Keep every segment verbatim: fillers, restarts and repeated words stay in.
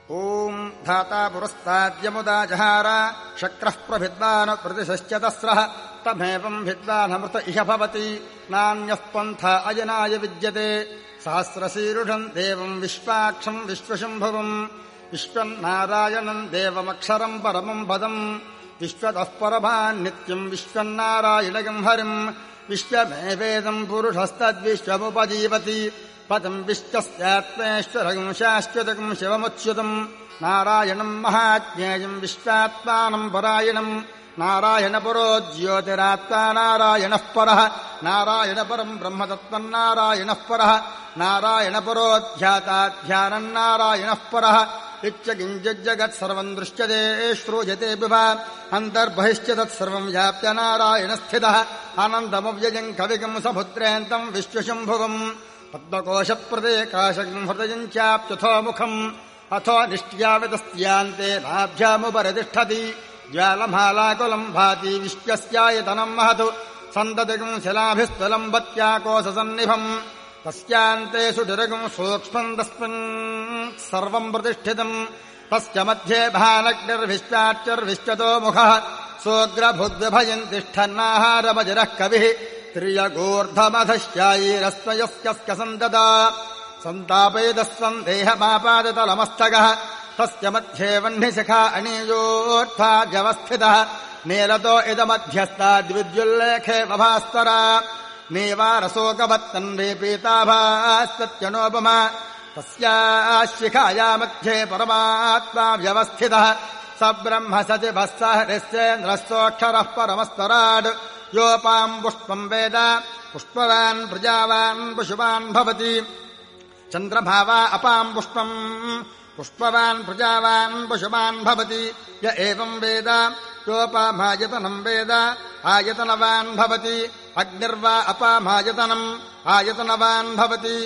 ॐ धाता पुरस्ताद्यमुदा जहार शक्रः प्रभिद्वान् प्रतिशश्च तस्रः तमेवम् भिद्वानमृत इह भवति नान्यः पन्था अजनाय विद्यते सहस्रशीरुषम् देवम् विश्वाक्षम् विश्वशम्भुवम् विश्वन्नारायणम् देवमक्षरम् परमम् पदम् विश्वतः परमान् नित्यम् विश्वन्नारायणगम् हरिम् विश्वमेवेदम् पुरुषस्तद्विश्वमुपजीवति पदम् विश्वस्यात्मेश्वरगम् शाश्वतगम् शिवमुच्युतम् नारायणम् महाज्ञेयम् विश्वात्मानम् परायणम् नारायणपरो ज्योतिरात्मा नारायणः परः नारायणपरम् ब्रह्मतत्त्वम् नारायणः परः नारायणपरो ध्याताध्यानम् नारायणः परः इत्यकिञ्चिज्जगत् सर्वम् दृश्यते श्रूयते विभा अन्तर्बहिश्च तत्सर्वम् व्याप्य नारायणस्थितः अनन्तमव्ययम् कविकम् समुद्रेन्तम् विश्वशम्भुवम् पद्मकोशप्रदेकाशकम् हृदयम् चाप्यथोमुखम् अथो निष्ट्यावितस्त्यान्ते नाभ्यामुपरितिष्ठति ज्वालमालाकुलम् भाति विश्वस्यायतनम् महतु सन्दतिकम् शिलाभिस्थलम् बत्याकोशसन्निभम् तस्यान्ते सुडिरगम् सूक्ष्मम् तस्मिन् सर्वम् प्रतिष्ठितम् तस्य मध्ये भानग्निर्विश्वाच्चर्विश्वतो मुखः सोऽग्रभुद्विभयम् तिष्ठन्नाहारमजिरः कविः त्रियगूर्धमधश्चायीरस्मयस्यस्य सन्तता सन्तापयदस्वम् देहमापादतलमस्तकः तस्य मध्ये वह्निशिखा अणीयोऽर्थाद्यवस्थितः नीलतो इदमध्यस्ताद्विद्युल्लेखे वभास्तरा नेवारशोकवत्तन्वे पीताभास्तत्यनोपमा तस्याः शिखाया मध्ये परमात्मा व्यवस्थितः स ब्रह्म सचिवः स हरिश्चेन्द्रस्तोऽक्षरः परमस्तराड् योपाम् पुष्पम् वेद पुष्पवान् प्रजावान् पशुवान् भवति चन्द्रभावा अपाम् पुष्पम् पुष्पवान् प्रजावान् पशुवान् भवति य एवम् वेद योपामायतनम् वेद आयतनवान् भवति अग्निर्वा अपामायतनम् आयतनवान् भवति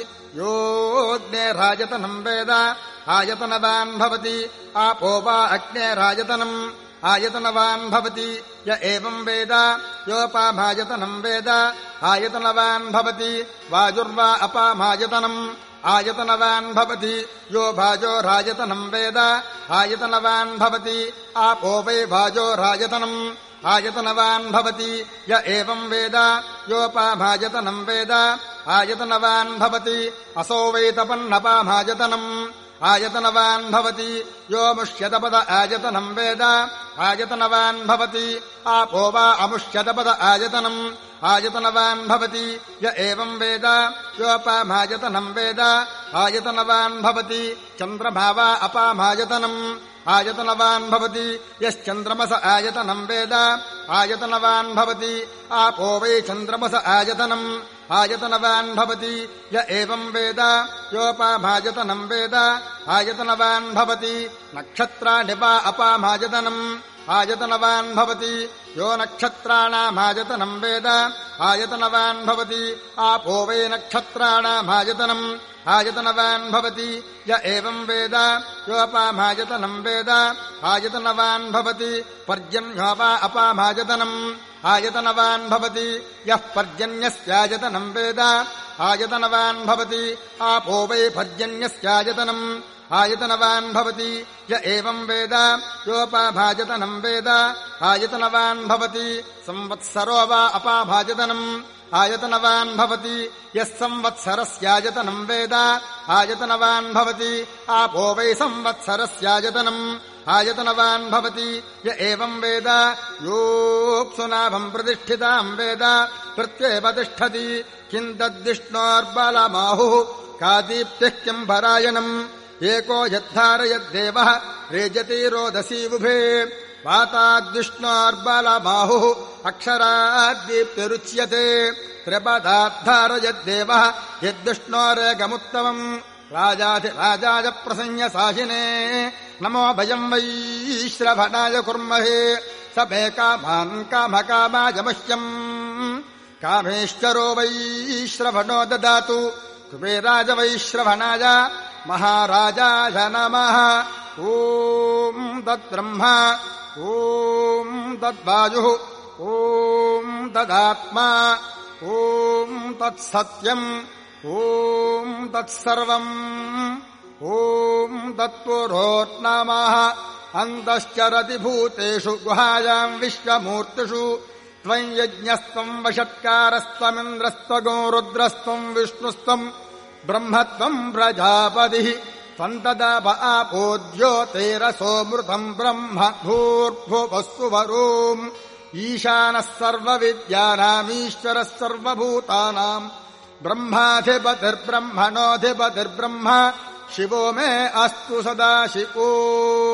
योऽग्नेरायतनम् वेद आयतनवान् भवति आपो वा अग्नेरायतनम् आयतनवान् भवति य एवम् वेद योपामायतनम् वेद आयतनवान् भवति वायुर्वा अपामायतनम् आयतनवान् भवति यो भाजोरायतनम् वेद आयतनवान् भवति आपो वै भाजोरायतनम् आयतनवान् भवति य एवम् वेद योपामायतनम् वेद आयतनवान् भवति असो वै तपन्नपामायतनम् आयतनवान् भवति यो मुष्यतपद आयतनम् वेद आयतनवान् भवति आपो वा अमुष्यतपद आयतनम् आयतनवान् भवति य एवम् वेद योपामायतनम् वेद आयतनवान् भवति चन्द्रभावा अपामायतनम् आयतनवान् भवति यश्चन्द्रमस आयतनम् वेद आयतनवान् भवति आपो वै चन्द्रमस आयतनम् आयतनवान् भवति य एवम् वेद योपामायतनम् वेद आयतनवान् भवति नक्षत्राणि वा अपामायतनम् आयतनवान् भवति यो नक्षत्राणामायतनम् वेद आयतनवान् भवति आपो वै नक्षत्राणामायतनम् आयतनवान् भवति य एवम् वेद योपामायतनम् वेद आयतनवान् भवति पर्जन्यो वा अपामायतनम् आयतनवान् भवति यः पर्जन्यस्यायतनम् वेद आयतनवान् भवति आपो वै पर्जन्यस्यायतनम् आयतनवान् भवति य एवम् वेद योपाभाजतनम् वेद आयतनवान् भवति संवत्सरो वा अपाभाजतनम् आयतनवान् भवति यः संवत्सरस्यायतनम् वेद आयतनवान् भवति आपो वै संवत्सरस्यायतनम् आयतनवान् भवति य एवम् वेद योऽप्सुनाभम् प्रतिष्ठिताम् वेद प्रत्येव तिष्ठति किम् तद्विष्णोर्बलमाहुः का दीप्तिः किम् परायणम् एको यद्धारयद्देवः रेजति रोदसी उभे पाताद्विष्णोर्बलबाहुः अक्षराद्दीप्तिरुच्यते त्रिपदाद्धारयद्देवः यद्विष्णोरेकमुत्तमम् राजाधिराजाय प्रसंयसाहिने नमो भयम् वै श्रवणाय कुर्महे स मे कामान् कामकामाय मह्यम् कामेश्वरो वै श्रवणो ददातु कुबेराज वै श्रवणाय महाराजाय नमः ॐ तद्ब्रह्मा ॐ तद्वायुः ॐ तदात्मा ॐ तत्सत्यम् ॐ तत्सर्वम् ॐ तत्पुरोर्नामः अन्तश्चरति भूतेषु गुहायाम् विश्वमूर्तिषु त्वम् यज्ञस्त्वम् वषट्कारस्त्वमिन्द्रस्त्वगो रुद्रस्त्वम् विष्णुस्त्वम् ब्रह्मत्वम् प्रजापतिः त्वम् तदाप आपो ज्योतिरसोऽमृतम् ब्रह्म भूर्भुवस्सुवरोम् ईशानः सर्वविद्यानामीश्वरः सर्वभूतानाम् ब्रह्माधिपतिर्ब्रह्मणोऽधिपतिर्ब्रह्म शिवो मे अस्तु सदा शिवो। ॐ तत्पुरोर्नामः अन्तश्चरति भूतेषु गुहायाम् विश्वमूर्तिषु त्वम् यज्ञस्त्वम् वषट्कारस्त्वमिन्द्रस्त्वगो रुद्रस्त्वम् विष्णुस्त्वम् ब्रह्मत्वम् प्रजापतिः त्वम् तदाप आपो ज्योतिरसोऽमृतम् ब्रह्म भूर्भुवस्सुवरोम् ईशानः सर्वविद्यानामीश्वरः सर्वभूतानाम् ब्रह्माधिपतिर्ब्रह्मणोऽधिपतिर्ब्रह्म शिवो मे अस्तु सदा शिवो।